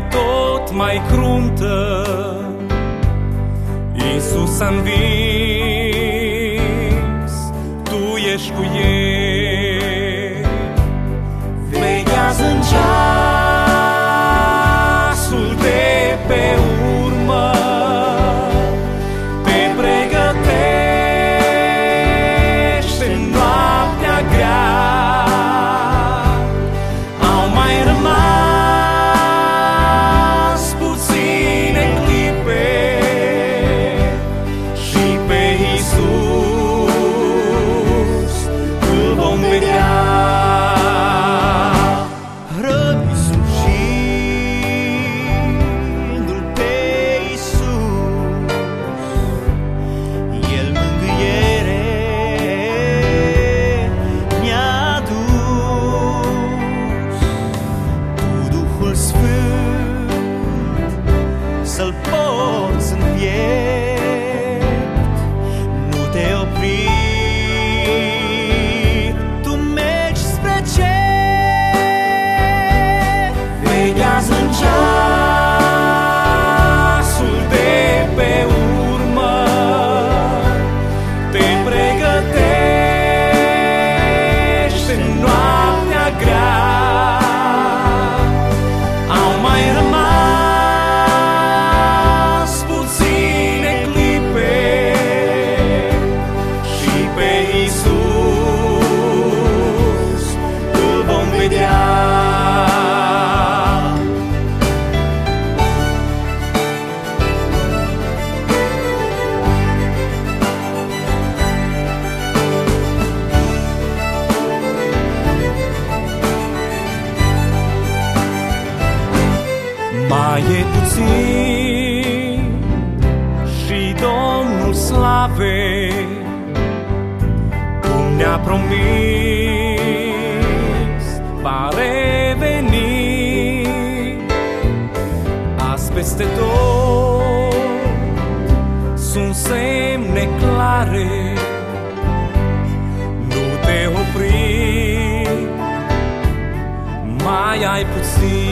e tot mai cruntă. Iisus a învins, Tu ești cu El. Veghează în ceasul de pe urmă, te pregătește noaptea grea. Au mai rămas puține clipe și pe Iisus îl vom vedea. Răbi slujindu-L pe Iisus, El mângâiere mi-a dus. Tu, Duhul Sfânt, să-L porți în piept, nu te opri, tu mergi spre cer. Veghează în ceasul de pe urmă, te pregătește noaptea grea. Au mai rămas puține clipe și pe Iisus îl vom vedea. Mai e puțin și Domnul Slavei, cum ne-a promis, va reveni. Azi peste tot sunt semne clare, nu te opri, mai ai puțin.